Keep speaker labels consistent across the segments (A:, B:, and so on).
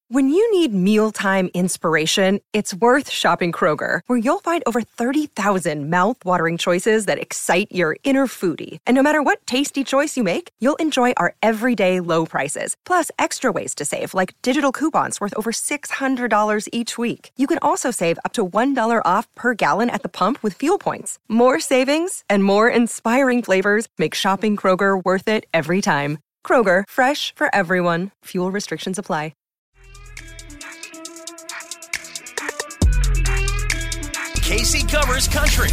A: When you need mealtime inspiration, it's worth shopping Kroger, where you'll find over 30,000 mouth-watering choices that excite your inner foodie. And no matter what tasty choice you make, you'll enjoy our everyday low prices, plus extra ways to save, like digital coupons worth over $600 each week. You can also save up to $1 off per gallon at the pump with fuel points. More savings and more inspiring flavors make shopping Kroger worth it every time. Kroger, fresh for everyone. Fuel restrictions apply.
B: Casey covers country.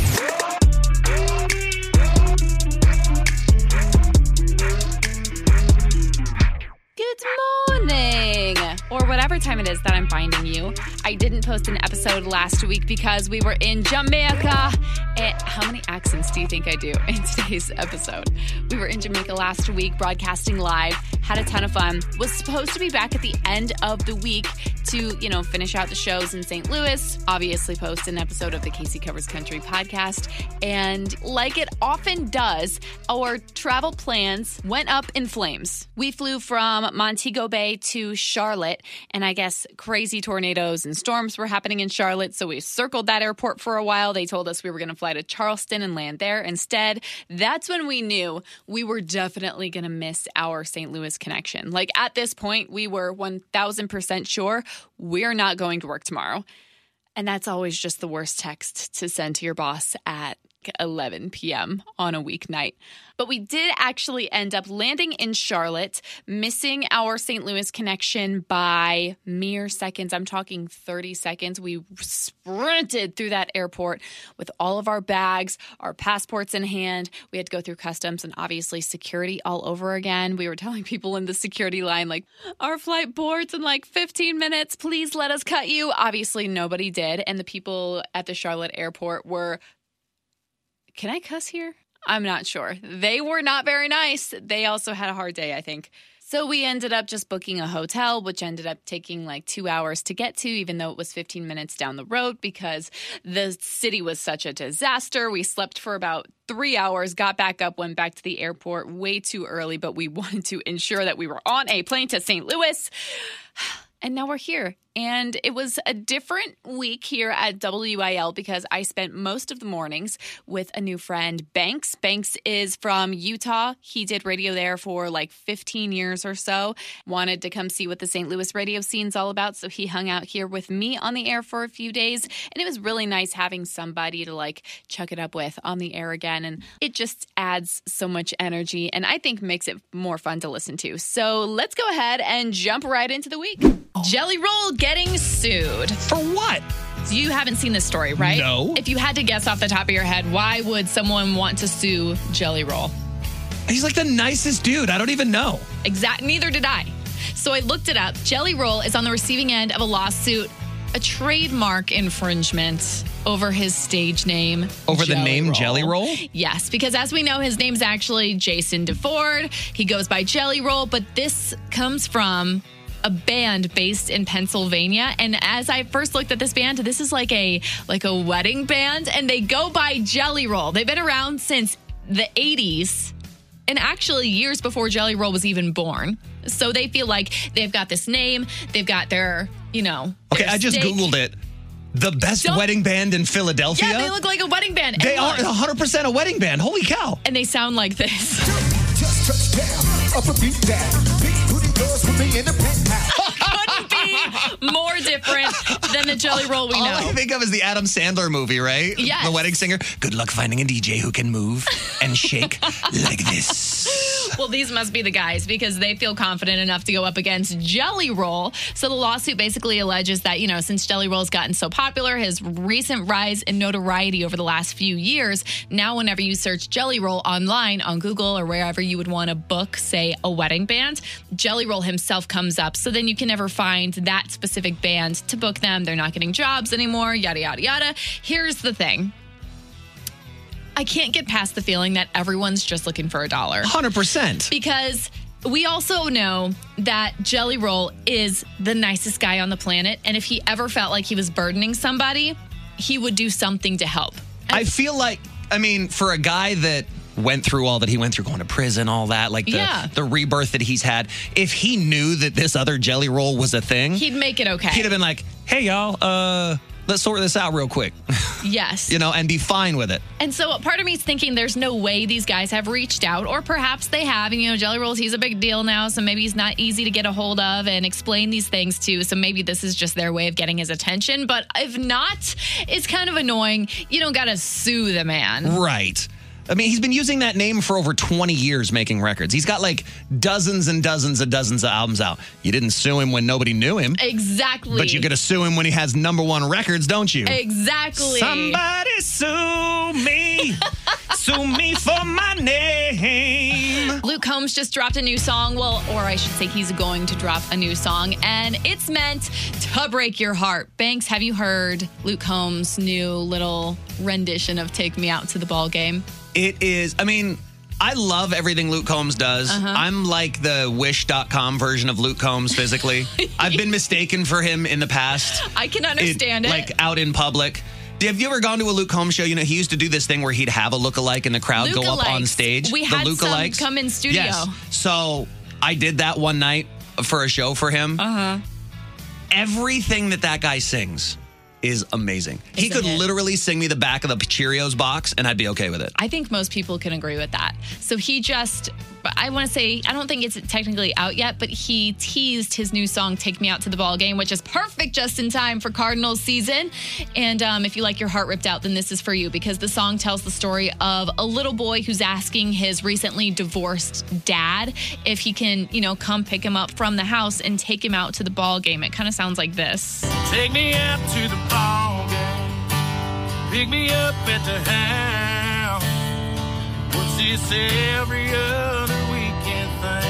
C: Good morning, or whatever time it is that I'm finding you. I didn't post an episode last week because we were in Jamaica. How many accents do you think I do in today's episode? We were in Jamaica last week, broadcasting live, had a ton of fun. Was supposed to be back at the end of the week to, finish out the shows in St. Louis, obviously post an episode of the Casey Covers Country podcast. And like it often does, our travel plans went up in flames. We flew from Montego Bay to Charlotte, and I guess crazy tornadoes and storms were happening in Charlotte, so we circled that airport for a while. They told us we were going to fly to Charleston and land there instead. That's when we knew we were definitely going to miss our St. Louis connection. Like, at this point, we were 1,000% sure we're not going to work tomorrow. And that's always just the worst text to send to your boss at 11 p.m. on a weeknight. But we did actually end up landing in Charlotte, missing our St. Louis connection by mere seconds. I'm talking 30 seconds. We sprinted through that airport with all of our bags, our passports in hand. We had to go through customs and obviously security all over again. We were telling people in the security line, like, our flight boards in like 15 minutes. Please let us cut you. Obviously, nobody did. And the people at the Charlotte airport were, can I cuss here? I'm not sure. They were not very nice. They also had a hard day, I think. So we ended up just booking a hotel, which ended up taking like 2 hours to get to, even though it was 15 minutes down the road because the city was such a disaster. We slept for about 3 hours, got back up, went back to the airport way too early, but we wanted to ensure that we were on a plane to St. Louis. And now we're here. And it was a different week here at WIL because I spent most of the mornings with a new friend, Banks. Banks is from Utah. He did radio there for like 15 years or so. Wanted to come see what the St. Louis radio scene's all about. So he hung out here with me on the air for a few days. And it was really nice having somebody to like chuck it up with on the air again. And it just adds so much energy and I think makes it more fun to listen to. So let's go ahead and jump right into the week. Jelly Roll getting sued.
D: For what?
C: You haven't seen this story, right?
D: No.
C: If you had to guess off the top of your head, why would someone want to sue Jelly Roll?
D: He's like the nicest dude. I don't even know.
C: Neither did I. So I looked it up. Jelly Roll is on the receiving end of a lawsuit, a trademark infringement over his stage name.
D: Over
C: Jelly
D: the name
C: Roll.
D: Jelly Roll?
C: Yes, because as we know, his name's actually Jason DeFord. He goes by Jelly Roll, but this comes from a band based in Pennsylvania. And as I first looked at this band, this is like a wedding band, and they go by Jelly Roll. They've been around since the 80s, and actually years before Jelly Roll was even born. So they feel like they've got this name, they've got their,
D: Okay, I just Googled it. The best wedding band in Philadelphia?
C: Yeah, they look like a wedding band.
D: They are 100% a wedding band. Holy cow.
C: And they sound like this.
E: Just touch down, up a beat down. Big booty girls with me in the penthouse.
C: Couldn't be more different than the Jelly Roll we know.
D: All I think of is the Adam Sandler movie, right?
C: Yes.
D: The wedding singer. Good luck finding a DJ who can move and shake like this.
C: Well, these must be the guys because they feel confident enough to go up against Jelly Roll. So the lawsuit basically alleges that, since Jelly Roll's gotten so popular, his recent rise in notoriety over the last few years, now whenever you search Jelly Roll online on Google or wherever you would want to book, say, a wedding band, Jelly Roll himself comes up. So then you can never find that specific band to book them. They're not getting jobs anymore, yada, yada, yada. Here's the thing. I can't get past the feeling that everyone's just looking for a dollar.
D: 100%.
C: Because we also know that Jelly Roll is the nicest guy on the planet. And if he ever felt like he was burdening somebody, he would do something to help.
D: I feel like, for a guy that went through all that he went through, going to prison, all that, like the rebirth that he's had. If he knew that this other jelly roll was a thing,
C: he'd make it okay.
D: He'd have been like, hey, y'all, let's sort this out real quick.
C: Yes.
D: And be fine with it.
C: And so part of me is thinking there's no way these guys have reached out, or perhaps they have. And, Jelly Rolls, he's a big deal now, so maybe he's not easy to get a hold of and explain these things to. So maybe this is just their way of getting his attention. But if not, it's kind of annoying. You don't got to sue the man.
D: Right. I mean, he's been using that name for over 20 years making records. He's got like dozens and dozens of albums out. You didn't sue him when nobody knew him.
C: Exactly.
D: But you're going to sue him when he has #1 records, don't you?
C: Exactly.
D: Somebody sue me. Sue me for my name.
C: Luke Combs just dropped a new song. Well, or I should say he's going to drop a new song. And it's meant to break your heart. Banks, have you heard Luke Combs' new little rendition of Take Me Out to the Ball Game?
D: It is, I love everything Luke Combs does. I'm like the Wish.com version of Luke Combs physically. I've been mistaken for him in the past.
C: I can understand it.
D: Like out in public. Have you ever gone to a Luke Combs show? He used to do this thing where he'd have a lookalike in the crowd go up on stage.
C: We had some come in studio.
D: Yes. So I did that one night for a show for him. Everything that guy sings is amazing. He could literally sing me the back of the Cheerios box and I'd be okay with it.
C: I think most people can agree with that. So he just, I want to say, I don't think it's technically out yet, but he teased his new song, Take Me Out to the Ball Game, which is perfect just in time for Cardinals season. And if you like your heart ripped out, then this is for you, because the song tells the story of a little boy who's asking his recently divorced dad if he can, come pick him up from the house and take him out to the ball game. It kind of sounds like this.
F: Take me out to the ball game. Pick me up at the house. What's this every other weekend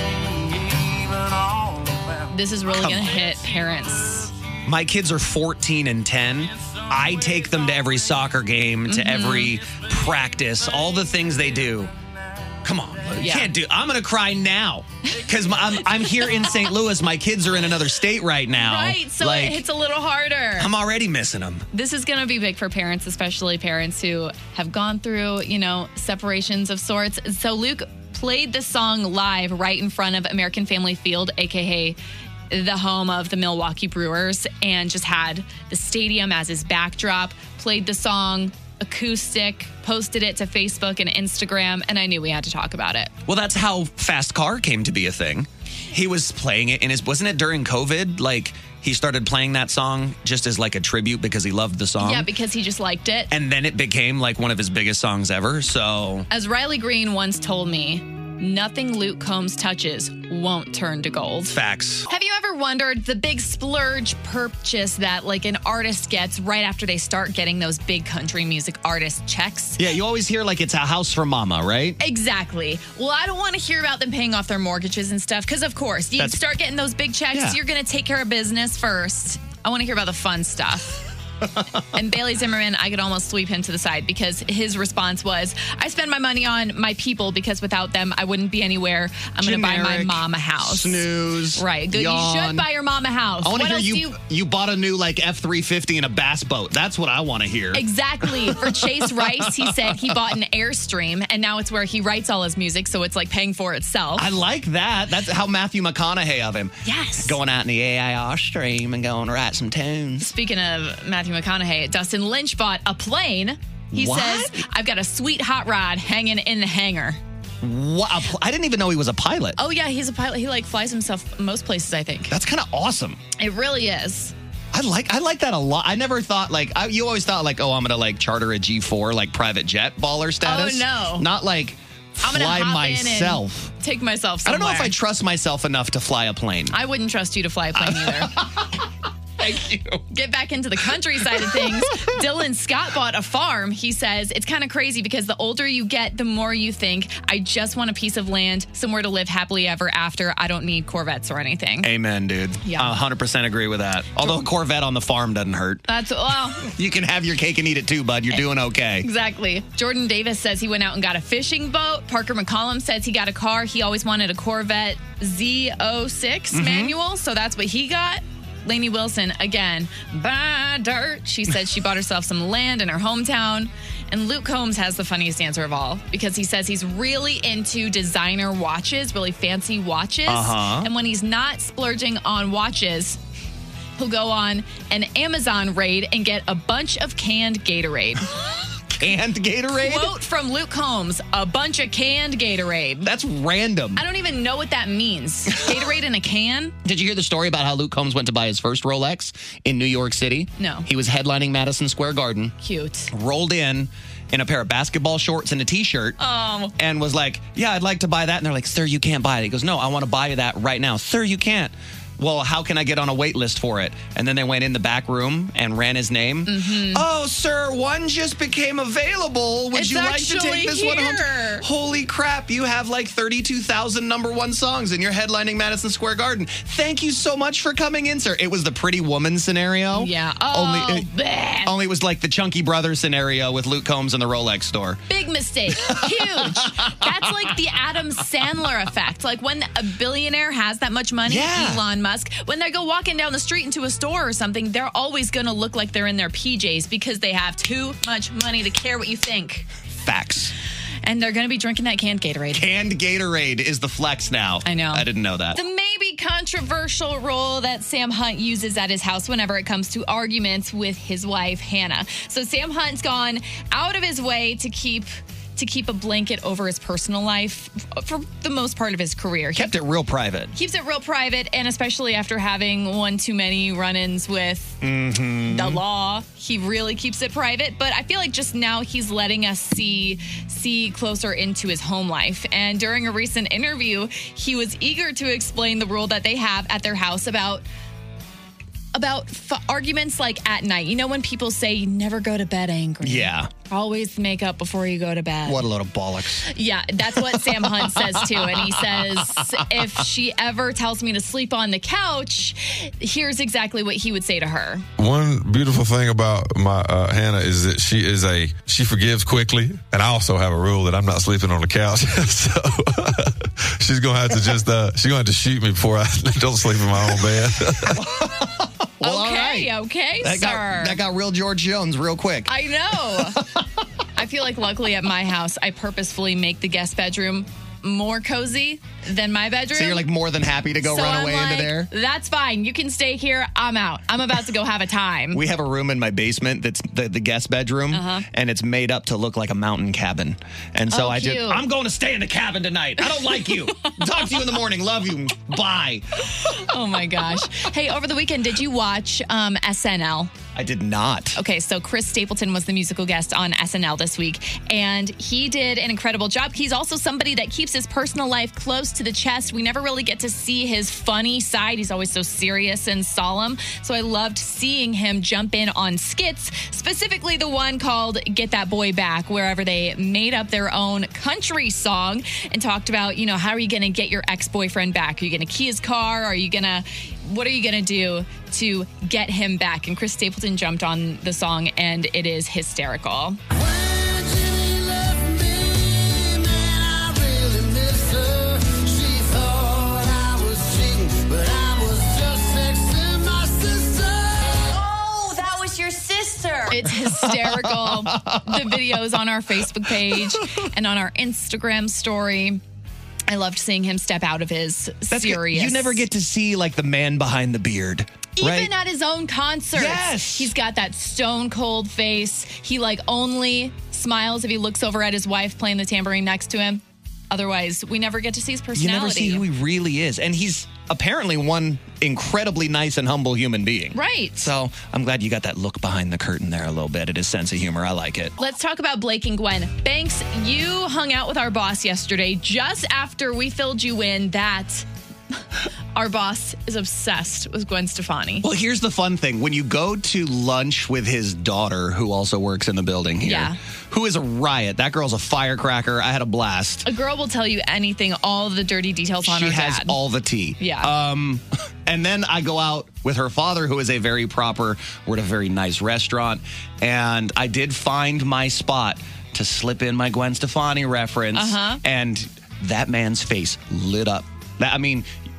F: thing even all about?
C: This is really going to hit parents.
D: My kids are 14 and 10. I take them to every soccer game, to every practice, all the things they do. Come on, you can't do. I'm going to cry now because I'm here in St. Louis. My kids are in another state right now.
C: Right, so it hits a little harder.
D: I'm already missing them.
C: This is going to be big for parents, especially parents who have gone through, separations of sorts. So Luke played the song live right in front of American Family Field, a.k.a. the home of the Milwaukee Brewers, and just had the stadium as his backdrop, played the song acoustic, posted it to Facebook and Instagram, and I knew we had to talk about it.
D: Well, that's how Fast Car came to be a thing. He was playing it wasn't it during COVID? Like, he started playing that song just as like a tribute because he loved the song.
C: Yeah, because he just liked it.
D: And then it became like one of his biggest songs ever, so.
C: As Riley Green once told me, nothing Luke Combs touches won't turn to gold.
D: Facts.
C: Have you ever wondered the big splurge purchase that like an artist gets right after they start getting those big country music artist checks?
D: Yeah, you always hear like it's a house for mama, right?
C: Exactly. Well, I don't want to hear about them paying off their mortgages and stuff because, of course, you start getting those big checks, you're going to take care of business first. I want to hear about the fun stuff. And Bailey Zimmerman, I could almost sweep him to the side because his response was, I spend my money on my people because without them, I wouldn't be anywhere. I'm going to buy my mom a house.
D: Snooze.
C: Right. Good.
D: Yawn.
C: You should buy your mom a house.
D: I want to hear you bought a new like F-350 and a bass boat. That's what I want to hear.
C: Exactly. For Chase Rice, he said he bought an Airstream and now it's where he writes all his music. So it's like paying for itself.
D: I like that. That's how Matthew McConaughey of him.
C: Yes.
D: Going out in the AIR stream and going to write some tunes.
C: Speaking of Matthew McConaughey, Dustin Lynch bought a plane. He says, I've got a sweet hot rod hanging in the hangar.
D: What? I didn't even know he was a pilot.
C: Oh, yeah, he's a pilot. He flies himself most places, I think.
D: That's kind of awesome.
C: It really is.
D: I like that a lot. I never thought you always thought I'm going to charter a G4 private jet baller status.
C: Oh, no.
D: Not like fly myself.
C: Take myself somewhere.
D: I don't know if I trust myself enough to fly a plane.
C: I wouldn't trust you to fly a plane either.
D: Thank you.
C: Get back into the country side of things. Dylan Scott bought a farm. He says it's kind of crazy because the older you get, the more you think, I just want a piece of land, somewhere to live happily ever after. I don't need Corvettes or anything.
D: Amen, dude.
C: Yeah.
D: 100% agree with that. Although a Corvette on the farm doesn't hurt. You can have your cake and eat it too, bud. You're doing okay.
C: Exactly. Jordan Davis says he went out and got a fishing boat. Parker McCollum says he got a car. He always wanted a Corvette Z06 manual, so that's what he got. Lainey Wilson, again, buy dirt. She said she bought herself some land in her hometown. And Luke Combs has the funniest answer of all because he says he's really into designer watches, really fancy watches. And when he's not splurging on watches, he'll go on an Amazon raid and get a bunch of canned Gatorade.
D: Canned Gatorade?
C: Quote from Luke Combs, a bunch of canned Gatorade.
D: That's random.
C: I don't even know what that means. Gatorade in a can?
D: Did you hear the story about how Luke Combs went to buy his first Rolex in New York City?
C: No.
D: He was headlining Madison Square Garden.
C: Cute.
D: Rolled in a pair of basketball shorts and a T-shirt.
C: Oh.
D: And was like, yeah, I'd like to buy that. And they're like, sir, you can't buy it. He goes, no, I want to buy that right now. Sir, you can't. Well, how can I get on a wait list for it? And then they went in the back room and ran his name. Oh, sir, one just became available. Would you like to take this one home? Holy crap, you have like 32,000 number one songs and you're headlining Madison Square Garden. Thank you so much for coming in, sir. It was the Pretty Woman scenario.
C: Yeah.
D: Only it was like the Chunky Brothers scenario with Luke Combs in the Rolex store.
C: Big mistake. Huge. That's like the Adam Sandler effect. Like when a billionaire has that much money, Elon Musk, when they go walking down the street into a store or something, they're always going to look like they're in their PJs because they have too much money to care what you think.
D: Facts.
C: And they're going to be drinking that canned Gatorade.
D: Canned Gatorade is the flex now.
C: I know.
D: I didn't know that.
C: The maybe controversial role that Sam Hunt uses at his house whenever it comes to arguments with his wife, Hannah. So Sam Hunt's gone out of his way to keep a blanket over his personal life for the most part of his career.
D: Kept it real private.
C: Keeps it real private, and especially after having one too many run-ins with the law, he really keeps it private. But I feel like just now he's letting us see closer into his home life. And during a recent interview, he was eager to explain the rule that they have at their house about arguments like at night. You know when people say you never go to bed angry? Yeah. Always make up before you go to bed.
D: What a load of bollocks.
C: Yeah, that's what Sam Hunt says too. And he says, if she ever tells me to sleep on the couch, here's exactly what he would say to her.
G: One beautiful thing about my Hannah is that she forgives quickly. And I also have a rule that I'm not sleeping on the couch. So she's going to have to she's going to have to shoot me before I don't sleep in my own bed.
D: Well,
C: okay, sir.
D: That got real George Jones real quick.
C: I know. I feel like luckily at my house, I purposefully make the guest bedroom more cozy than my bedroom.
D: So you're like more than happy to go run away into there?
C: That's fine. You can stay here. I'm out. I'm about to go have a time.
D: We have a room in my basement that's the guest bedroom, and it's made up to look like a mountain cabin. And so I'm going to stay in the cabin tonight. I don't like you. Talk to you in the morning. Love you. Bye.
C: Oh my gosh. Hey, over the weekend, did you watch SNL?
D: I did not.
C: Okay, so Chris Stapleton was the musical guest on SNL this week, and he did an incredible job. He's also somebody that keeps his personal life close to the chest. We never really get to see his funny side. He's always so serious and solemn. So I loved seeing him jump in on skits, specifically the one called Get That Boy Back, wherever they made up their own country song and talked about, how are you going to get your ex-boyfriend back? Are you going to key his car? What are you going to do to get him back? And Chris Stapleton jumped on the song, and it is hysterical. It's hysterical. The video's on our Facebook page and on our Instagram story. I loved seeing him step out of his serious.
D: You never get to see like the man behind the beard.
C: Even at his own concerts.
D: Yes.
C: He's got that stone cold face. He only smiles if he looks over at his wife playing the tambourine next to him. Otherwise, we never get to see his personality.
D: You never see who he really is. And he's apparently one incredibly nice and humble human being.
C: Right.
D: So I'm glad you got that look behind the curtain there a little bit at his sense of humor. I like it.
C: Let's talk about Blake and Gwen. Banks, you hung out with our boss yesterday just after we filled you in that our boss is obsessed with Gwen Stefani.
D: Well, here's the fun thing. When you go to lunch with his daughter, who also works in the building here, who is a riot. That girl's a firecracker. I had a blast.
C: A girl will tell you anything, all the dirty details on her dad.
D: She has all the tea.
C: Yeah.
D: And then I go out with her father, who is a very proper, we're at a very nice restaurant. And I did find my spot to slip in my Gwen Stefani reference. And that man's face lit up.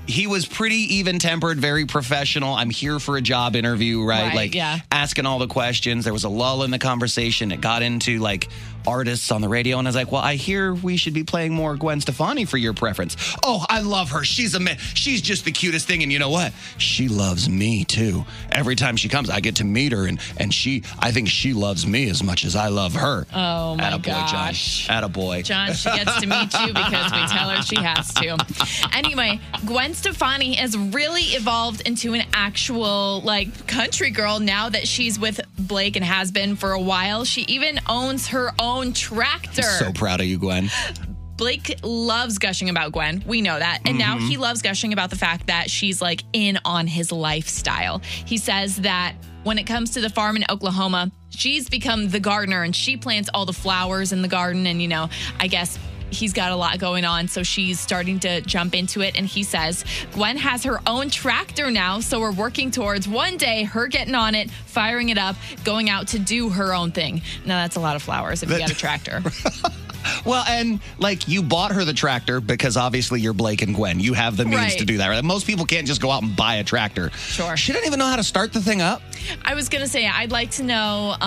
D: he was pretty even-tempered, very professional. I'm here for a job interview, right? Like, asking all the questions. There was a lull in the conversation. It got into, like, artists on the radio, and I was like, well, I hear we should be playing more Gwen Stefani for your preference. Oh, I love her. She's just the cutest thing, and you know what? She loves me, too. Every time she comes, I get to meet her, and I think she loves me as much as I love her.
C: Oh, my
D: Attaboy,
C: gosh.
D: John. Attaboy.
C: John, she gets to meet you because we tell her she has to. Anyway, Gwen Stefani has really evolved into an actual, like, country girl now that she's with Blake and has been for a while. She even owns her own tractor.
D: I'm so proud of you, Gwen.
C: Blake loves gushing about Gwen. We know that. And now he loves gushing about the fact that she's, like, in on his lifestyle. He says that when it comes to the farm in Oklahoma, she's become the gardener and she plants all the flowers in the garden. And, you know, I guess he's got a lot going on, so she's starting to jump into it. And he says Gwen has her own tractor now, so we're working towards one day her getting on it, firing it up, going out to do her own thing. Now, that's a lot of flowers if you got a tractor.
D: Well, and, like, you bought her the tractor because obviously you're Blake and Gwen. You have the means to do that, right? Most people can't just go out and buy a tractor.
C: Sure.
D: She didn't even know how to start the thing up.
C: I was going to say, I'd like to know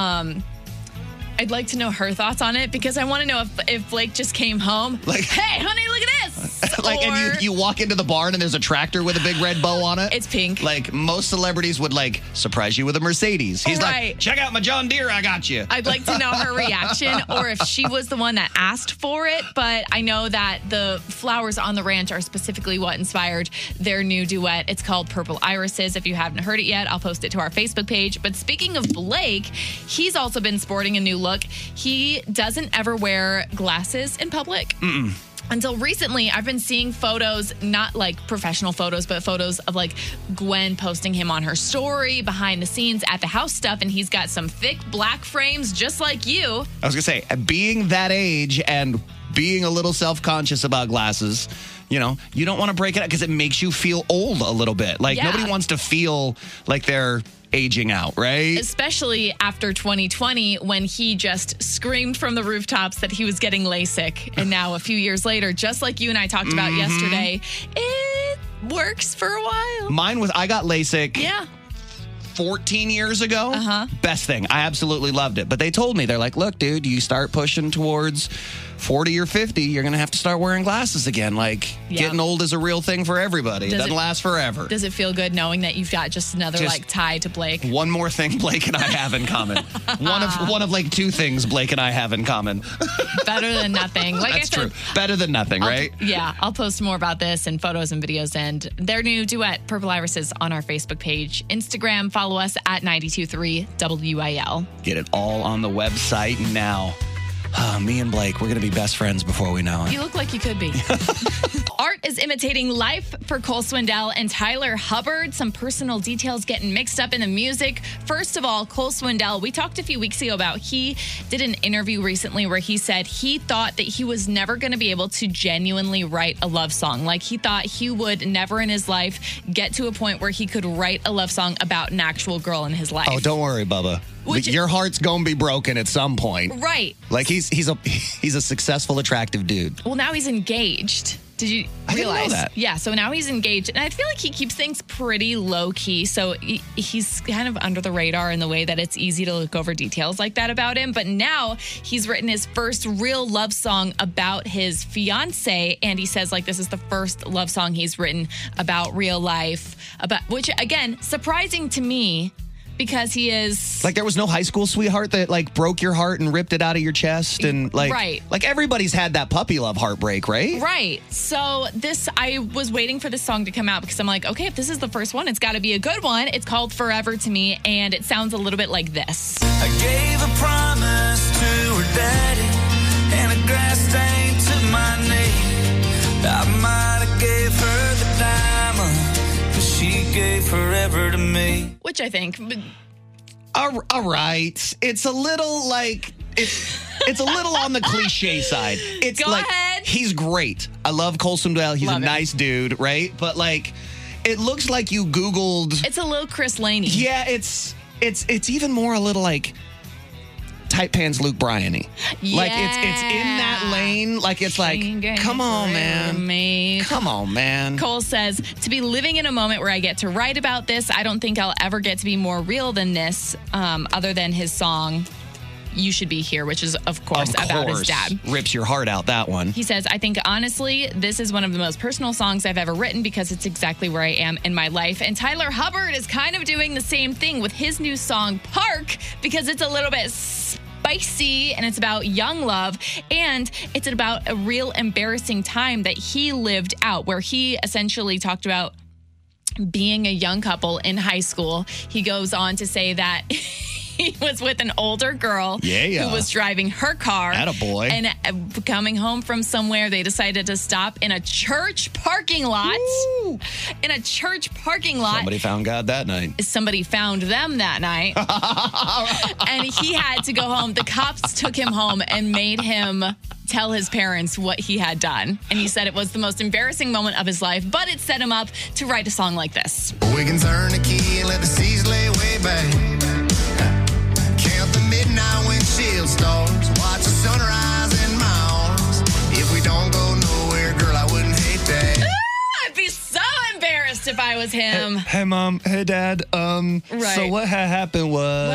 C: her thoughts on it, because I want to know if Blake just came home, like, hey, honey, look at this.
D: Like, and you walk into the barn and there's a tractor with a big red bow on it.
C: It's pink.
D: Like, most celebrities would, like, surprise you with a Mercedes. He's like, check out my John Deere, I got you.
C: I'd like to know her reaction, or if she was the one that asked for it. But I know that the flowers on the ranch are specifically what inspired their new duet. It's called Purple Irises. If you haven't heard it yet, I'll post it to our Facebook page. But speaking of Blake, he's also been sporting a new look. He doesn't ever wear glasses in public. Until recently, I've been seeing photos, not like professional photos, but photos of, like, Gwen posting him on her story, behind the scenes, at the house stuff, and he's got some thick black frames just like you.
D: I was going to say, being that age and being a little self-conscious about glasses, you know, you don't want to break it out because it makes you feel old a little bit. Like, nobody wants to feel like they're aging out, right?
C: Especially after 2020, when he just screamed from the rooftops that he was getting LASIK. And now, a few years later, just like you and I talked about yesterday, it works for a while.
D: I got LASIK 14 years ago. Best thing. I absolutely loved it. But they told me, they're like, look, dude, you start pushing towards 40 or 50, you're going to have to start wearing glasses again. Like, getting old is a real thing for everybody. It doesn't last forever.
C: Does it feel good knowing that you've got just another tie to Blake?
D: One more thing Blake and I have in common. one of like two things Blake and I have in common.
C: Better than nothing. Like
D: That's
C: I said,
D: true. Better than nothing, right?
C: I'll post more about this and photos and videos and their new duet, Purple Irises, on our Facebook page. Instagram, follow us at 92.3 WIL.
D: Get it all on the website now. Me and Blake, we're going to be best friends before we know it.
C: You look like you could be. Art is imitating life for Cole Swindell and Tyler Hubbard. Some personal details getting mixed up in the music. First of all, Cole Swindell, we talked a few weeks ago about, he did an interview recently where he said he thought that he was never going to be able to genuinely write a love song. Like, he thought he would never in his life get to a point where he could write a love song about an actual girl in his life.
D: Oh, don't worry, Bubba. Your heart's gonna be broken at some point.
C: Right.
D: Like, he's a successful, attractive dude.
C: Well, now he's engaged. Did you realize?
D: I didn't know that.
C: Yeah, so now he's engaged. And I feel like he keeps things pretty low-key, so he's kind of under the radar in the way that it's easy to look over details like that about him. But now he's written his first real love song about his fiance, and he says, like, this is the first love song he's written about real life, which, again, surprising to me, because he is...
D: Like, there was no high school sweetheart that, like, broke your heart and ripped it out of your chest. And, like...
C: Right.
D: Like, everybody's had that puppy love heartbreak, right?
C: Right. So I was waiting for this song to come out because I'm like, okay, if this is the first one, it's got to be a good one. It's called Forever to Me, and it sounds a little bit like this.
F: I gave a promise to her daddy and a grass stain to my knee. I might have gave her the diamond, but she gave forever to me.
C: Which I think...
D: All right. It's a little, like... It's a little on the cliche side. It's
C: Go
D: like,
C: ahead.
D: He's great. I love Cole Swindell. He's
C: Love
D: a
C: him.
D: nice dude, right? But, like, it looks like you Googled...
C: It's a little Chris Laney.
D: Yeah, it's even more a little, like... tight pants Luke Bryan-y. Like it's in that lane. Like it's like, come on, man. Come on, man.
H: Cole says, to be living in a moment where I get to write about this, I don't think I'll ever get to be more real than this, other than his song, You Should Be Here, which is, of course, about his dad.
D: Rips your heart out, that one.
H: He says, I think, honestly, this is one of the most personal songs I've ever written because it's exactly where I am in my life. And Tyler Hubbard is kind of doing the same thing with his new song, Park, because it's a little bit spicy and it's about young love and it's about a real embarrassing time that he lived out, where he essentially talked about being a young couple in high school. He goes on to say that he was with an older girl who was driving her car.
D: Attaboy.
H: And coming home from somewhere, they decided to stop in a church parking lot. Woo. In a church parking lot.
D: Somebody found God that night.
H: Somebody found them that night. And he had to go home. The cops took him home and made him tell his parents what he had done. And he said it was the most embarrassing moment of his life, but it set him up to write a song like this.
F: We can turn the key and let the seas lay way back. Count the midnight windshield stars. Watch the sunrise in my arms. If we don't go nowhere, girl, I wouldn't hate that.
H: I'd be so embarrassed if I was him.
D: Hey, Mom. Hey, Dad.
H: Right.
D: So what had happened was...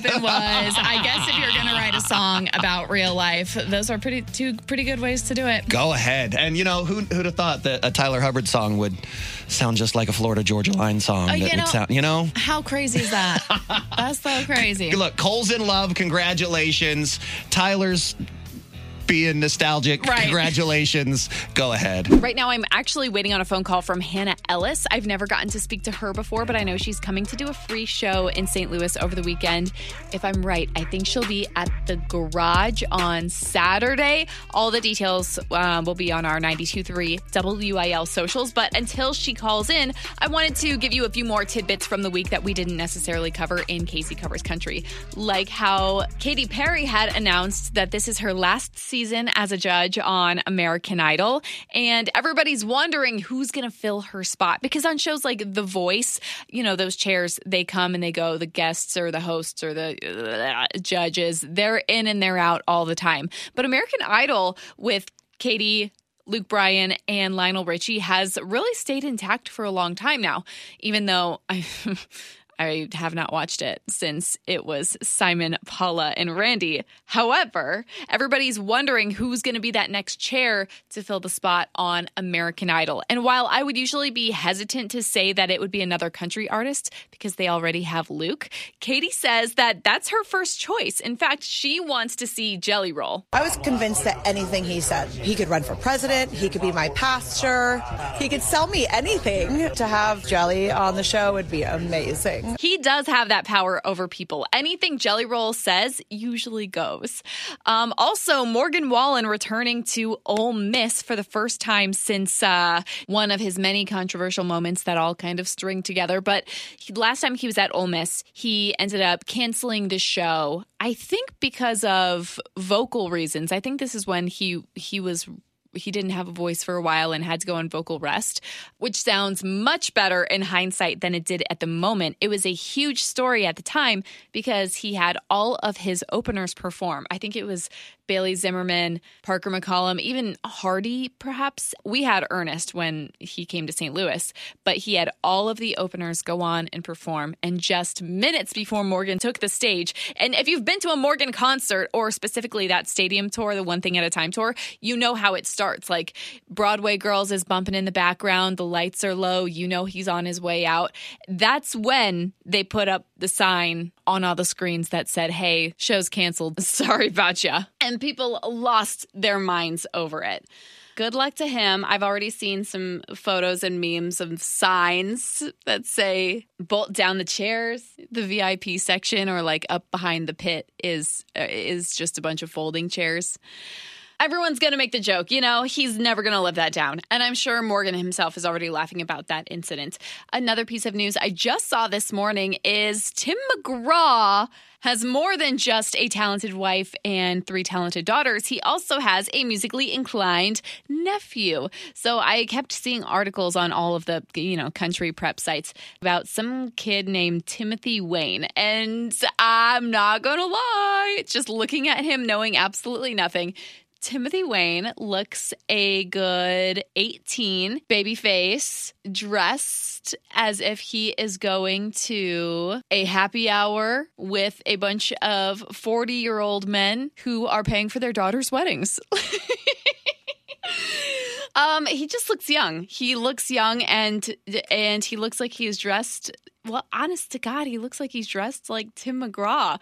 H: I guess if you're going to write a song about real life, those are two pretty good ways to do it.
D: Go ahead. And, you know, who'd have thought that a Tyler Hubbard song would sound just like a Florida Georgia Line song?
H: How crazy is that? That's so crazy.
D: Look, Cole's in love. Congratulations. Tyler's being nostalgic.
H: Right.
D: Congratulations. Go ahead.
C: Right now, I'm actually waiting on a phone call from Hannah Ellis. I've never gotten to speak to her before, but I know she's coming to do a free show in St. Louis over the weekend. If I'm right, I think she'll be at the Garage on Saturday. All the details will be on our 92.3 WIL socials. But until she calls in, I wanted to give you a few more tidbits from the week that we didn't necessarily cover in Casey Covers Country. Like how Katy Perry had announced that this is her last season as a judge on American Idol, and everybody's wondering who's going to fill her spot, because on shows like The Voice, you know, those chairs, they come and they go, the guests or the hosts or the judges, they're in and they're out all the time. But American Idol with Katy, Luke Bryan, and Lionel Richie has really stayed intact for a long time now, even though I have not watched it since it was Simon, Paula, and Randy. However, everybody's wondering who's going to be that next chair to fill the spot on American Idol. And while I would usually be hesitant to say that it would be another country artist because they already have Luke, Katy says that that's her first choice. In fact, she wants to see Jelly Roll.
I: I was convinced that anything he said, he could run for president, he could be my pastor, he could sell me anything. To have Jelly on the show would be amazing.
C: He does have that power over people. Anything Jelly Roll says usually goes. Also, Morgan Wallen returning to Ole Miss for the first time since one of his many controversial moments that all kind of string together. But last time he was at Ole Miss, he ended up canceling the show, I think because of vocal reasons. I think this is when he didn't have a voice for a while and had to go on vocal rest, which sounds much better in hindsight than it did at the moment. It was a huge story at the time because he had all of his openers perform. I think it was Bailey Zimmerman, Parker McCollum, even Hardy, perhaps. We had Ernest when he came to St. Louis, but he had all of the openers go on and perform. And just minutes before Morgan took the stage, and if you've been to a Morgan concert, or specifically that stadium tour, the One Thing at a Time tour, you know how it starts. Like Broadway Girls is bumping in the background, the lights are low, you know he's on his way out. That's when they put up the sign on all the screens that said, hey, show's canceled, sorry about ya. And people lost their minds over it. Good luck to him. I've already seen some photos and memes of signs that say bolt down the chairs. The VIP section, or like up behind the pit, is just a bunch of folding chairs. Everyone's going to make the joke, you know, he's never going to live that down. And I'm sure Morgan himself is already laughing about that incident. Another piece of news I just saw this morning is Tim McGraw has more than just a talented wife and 3 talented daughters. He also has a musically inclined nephew. So I kept seeing articles on all of the, you know, country prep sites about some kid named Timothy Wayne. And I'm not going to lie, just looking at him, knowing absolutely nothing, Timothy Wayne looks a good 18, baby face, dressed as if he is going to a happy hour with a bunch of 40-year-old men who are paying for their daughters' weddings. He just looks young. He looks young and he looks like he is dressed. Well, honest to God, he looks like he's dressed like Tim McGraw.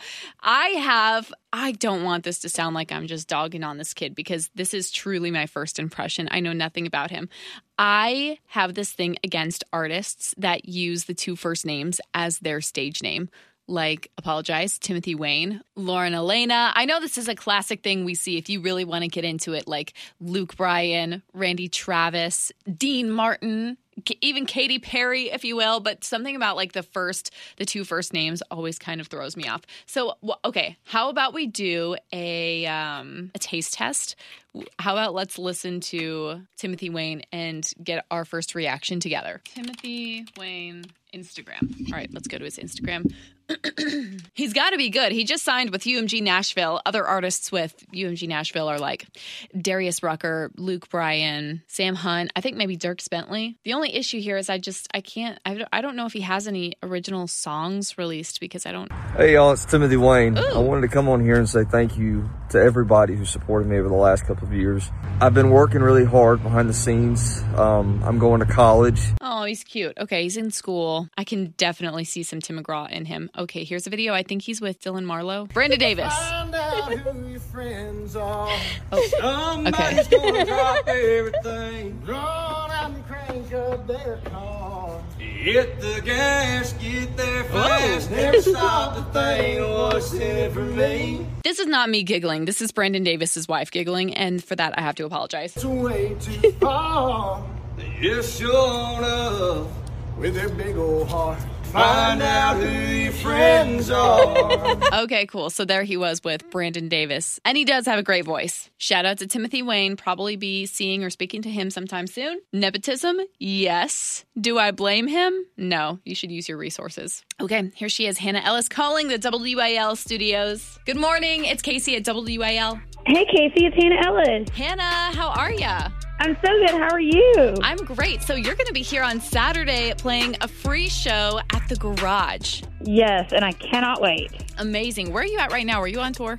C: I don't want this to sound like I'm just dogging on this kid because this is truly my first impression. I know nothing about him. I have this thing against artists that use the 2 first names as their stage name. Like, apologize, Timothy Wayne, Lauren Elena. I know this is a classic thing we see if you really want to get into it, like Luke Bryan, Randy Travis, Dean Martin, even Katy Perry, if you will. But something about like the 2 first names always kind of throws me off. So, okay, how about we do a taste test? How about let's listen to Timothy Wayne and get our first reaction together. Timothy Wayne Instagram. All right, let's go to his Instagram. He's got to be good. He just signed with UMG Nashville. Other artists with UMG Nashville are like Darius Rucker, Luke Bryan, Sam Hunt, I think maybe Dierks Bentley. The only issue here is I don't know if he has any original songs released because I don't.
J: Hey y'all, it's Timothy Wayne.
C: Ooh.
J: I wanted to come on here and say thank you to everybody who supported me over the last couple of years. I've been working really hard behind the scenes. I'm going to college.
C: Oh, he's cute. Okay, he's in school. I can definitely see some Tim McGraw in him. Okay, here's a video. I think he's with Dylan Marlowe. Brandon Davis.
F: Find out who your friends are.
C: Oh,
F: Somebody's
C: okay.
F: gonna drop everything. Run out and crank up their car. Hit the gas, get there fast. Never stop to think what's in it for me.
C: This is not me giggling. This is Brandon Davis's wife giggling, and for that, I have to apologize.
F: It's way too far. You're showing up with their big old heart. Find out who your friends are.
C: Okay, cool. So there he was with Brandon Davis. And he does have a great voice. Shout out to Timothy Wayne. Probably be seeing or speaking to him sometime soon. Nepotism? Yes. Do I blame him? No. You should use your resources. Okay, here she is, Hannah Ellis calling the WIL studios. Good morning. It's Casey at WIL.
K: Hey, Casey. It's Hannah Ellis.
C: Hannah, how are ya?
K: I'm so good. How are you?
C: I'm great. So you're going to be here on Saturday playing a free show at the Garage.
K: Yes, and I cannot wait.
C: Amazing. Where are you at right now? Are you on tour?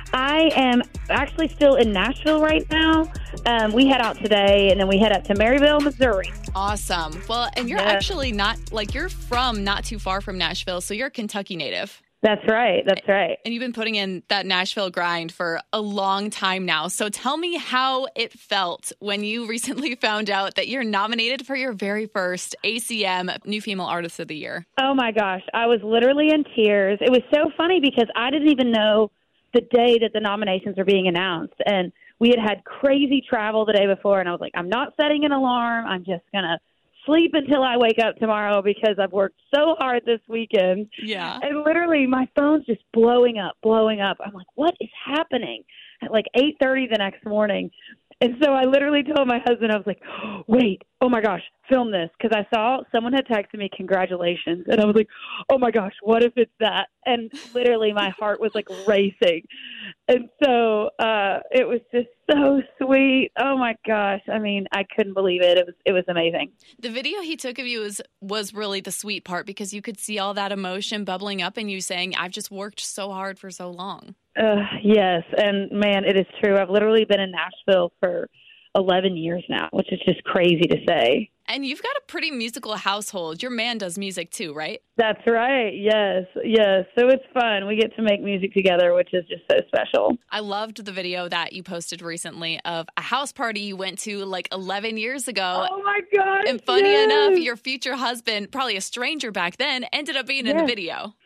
K: I am actually still in Nashville right now. We head out today, and then we head up to Maryville, Missouri.
C: Awesome. Well, and you're actually you're from not too far from Nashville, so you're a Kentucky native.
K: That's right. That's right.
C: And you've been putting in that Nashville grind for a long time now. So tell me how it felt when you recently found out that you're nominated for your very first ACM New Female Artist of the Year.
K: Oh, my gosh. I was literally in tears. It was so funny because I didn't even know the day that the nominations were being announced. And we had crazy travel the day before, and I was like, I'm not setting an alarm. I'm just going to sleep until I wake up tomorrow because I've worked so hard this weekend.
C: Yeah.
K: And literally my phone's just blowing up. I'm like, what is happening? At like 8:30 the next morning. And so I literally told my husband, I was like, wait, oh my gosh, film this. Because I saw someone had texted me, congratulations. And I was like, oh my gosh, what if it's that? And literally my heart was like racing. And so it was just so sweet. Oh my gosh. I mean, I couldn't believe it. It was amazing.
C: The video he took of you was really the sweet part because you could see all that emotion bubbling up in you saying, I've just worked so hard for so long.
K: Yes. And man, it is true. I've literally been in Nashville for 11 years now, which is just crazy to say.
C: And you've got a pretty musical household. Your man does music too, right?
K: That's right. Yes. So it's fun. We get to make music together, which is just so special.
C: I loved the video that you posted recently of a house party you went to like 11 years ago.
K: Oh my gosh.
C: And funny enough, your future husband, probably a stranger back then, ended up being in the video.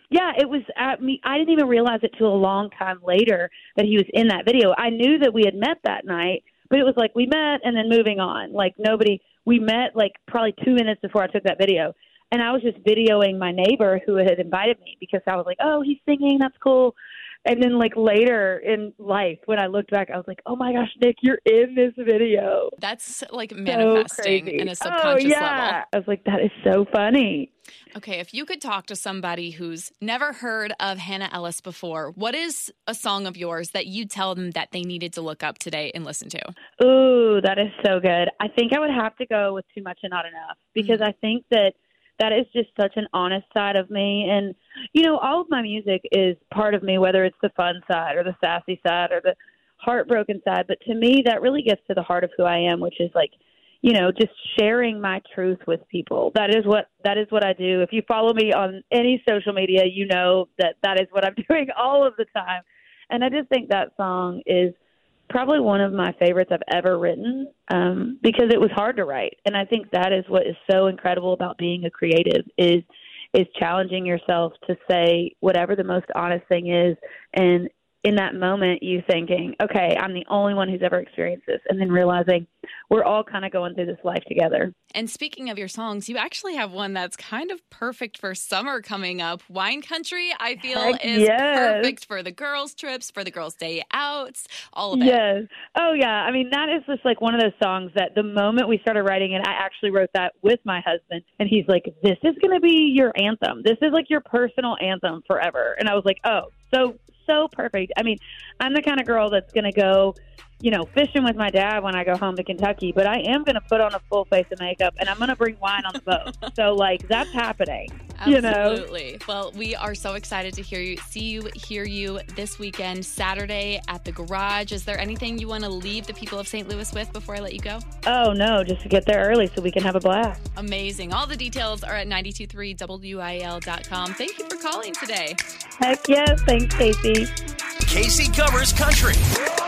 K: Yeah, it was at me. I didn't even realize it till a long time later that he was in that video. I knew that we had met that night, but it was like we met and then moving on. Like we met like probably 2 minutes before I took that video. And I was just videoing my neighbor who had invited me because I was like, oh, he's singing. That's cool. And then like later in life, when I looked back, I was like, oh my gosh, Nick, you're in this video.
C: That's like manifesting
K: so
C: in a subconscious level.
K: I was like, that is so funny.
C: Okay, if you could talk to somebody who's never heard of Hannah Ellis before, what is a song of yours that you tell them that they needed to look up today and listen to?
K: Ooh, that is so good. I think I would have to go with Too Much and Not Enough because I think that is just such an honest side of me. And, you know, all of my music is part of me, whether it's the fun side or the sassy side or the heartbroken side. But to me, that really gets to the heart of who I am, which is like, you know, just sharing my truth with people. That is what I do. If you follow me on any social media, you know that is what I'm doing all of the time. And I just think that song is probably one of my favorites I've ever written because it was hard to write. And I think that is what is so incredible about being a creative is challenging yourself to say whatever the most honest thing is. And in that moment, you thinking, okay, I'm the only one who's ever experienced this. And then realizing we're all kind of going through this life together.
C: And speaking of your songs, you actually have one that's kind of perfect for summer coming up. Wine Country, I feel, is perfect for the girls' trips, for the girls' day outs, all of it.
K: Yes. Oh, yeah. I mean, that is just like one of those songs that the moment we started writing it, I actually wrote that with my husband. And he's like, this is going to be your anthem. This is like your personal anthem forever. And I was like, oh, so perfect. I mean, I'm the kind of girl that's going to go, you know, fishing with my dad when I go home to Kentucky, but I am going to put on a full face of makeup and I'm going to bring wine on the boat. So, like, that's happening.
C: Absolutely.
K: You know?
C: Well, we are so excited to hear you this weekend, Saturday at the Garage. Is there anything you want to leave the people of St. Louis with before I let you go?
K: Oh, no, just to get there early so we can have a blast.
C: Amazing. All the details are at 923WIL.com. Thank you for calling today.
K: Heck yes. Thanks, Casey.
B: Casey covers country.